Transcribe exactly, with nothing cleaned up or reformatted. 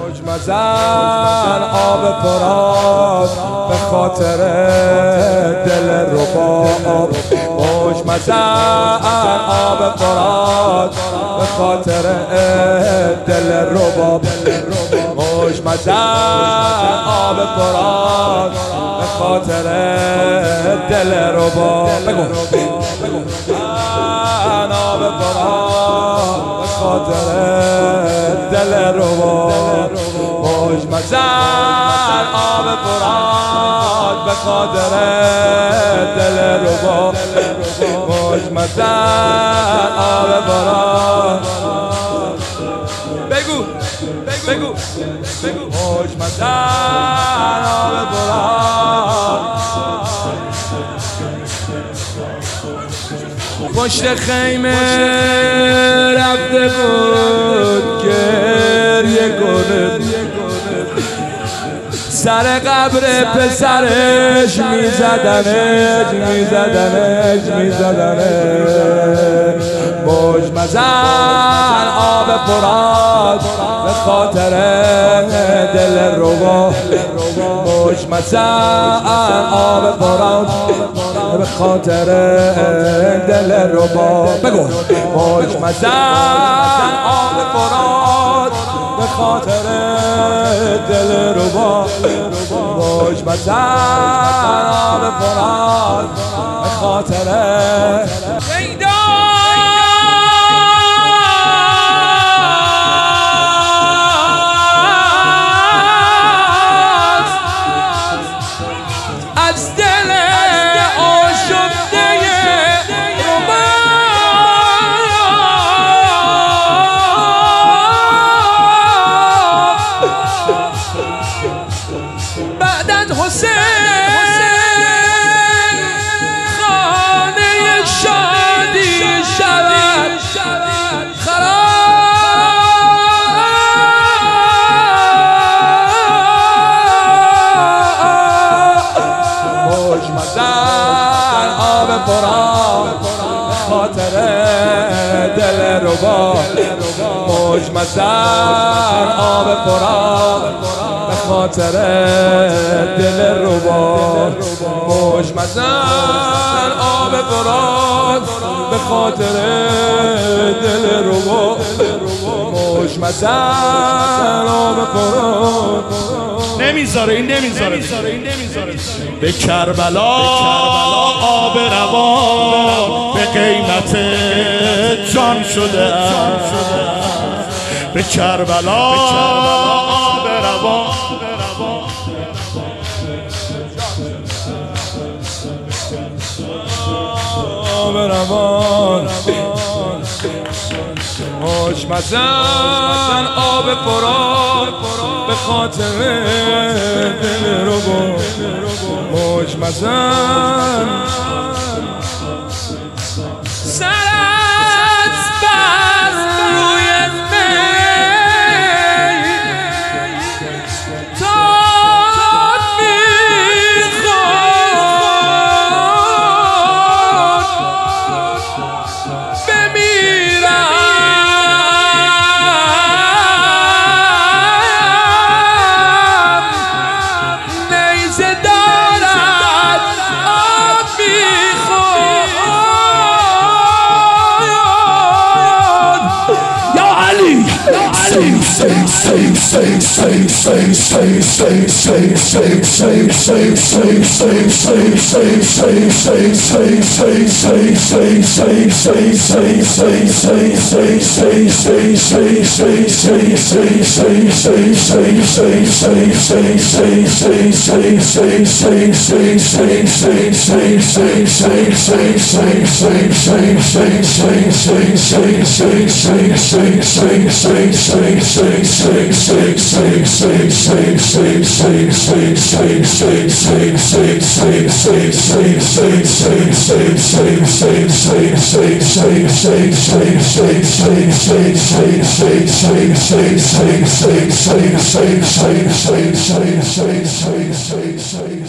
مجمزن آب فرات به خاطر دل رباب، مجمزن آب فرات به خاطر دل رباب، مجمزن آب فرات به خاطر دل رباب. بگو آب فرات به خاطر دل رباب، مجمزن آب فرات به خاطر دل رباب، مجمزن آب فرات. بگو بگو بگو مجمزن آب فرات. پشت خیمه رفته بود گریه کنه، سر قبر پسرش میزدنش میزدنش میزدنش. مجمزن آب فرات به خاطر دل رباب، مجمزن آب فرات به خاطر دل رباب. بگو مجمزن آب فرات به خاطر دل رباب، مجمزن آب فرات به خاطر از دل آشفته بعد از حسین خانه شادی شود مجمزن آب فرات به خاطر دل رباب، مجمزن آب فرات به خاطر دل رباب، مجمزن آب فرات به خاطر دل رباب، مجمزن آب فرات. نمیذاره این نمیذاره به کربلا آب روان به قیمت جان شده، به کربلا آب روان آب روان. مجمزن آب فرات به خاطر دل رباب، مجمزن سرت بر روی می تا میخواد بمیرم، نیزه دارد آب میخواد. یا علی Say, say, say, say, say, say, say, say, say, say.